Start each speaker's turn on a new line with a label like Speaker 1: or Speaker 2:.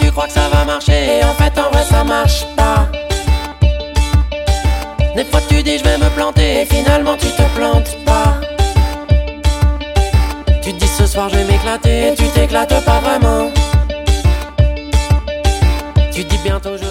Speaker 1: tu crois que ça va marcher, et en fait en vrai ça marche pas. Des fois tu dis je vais me planter, et finalement tu te plantes pas. Tu te dis ce soir je vais m'éclater, et tu t'éclates pas vraiment. Tu te dis bientôt je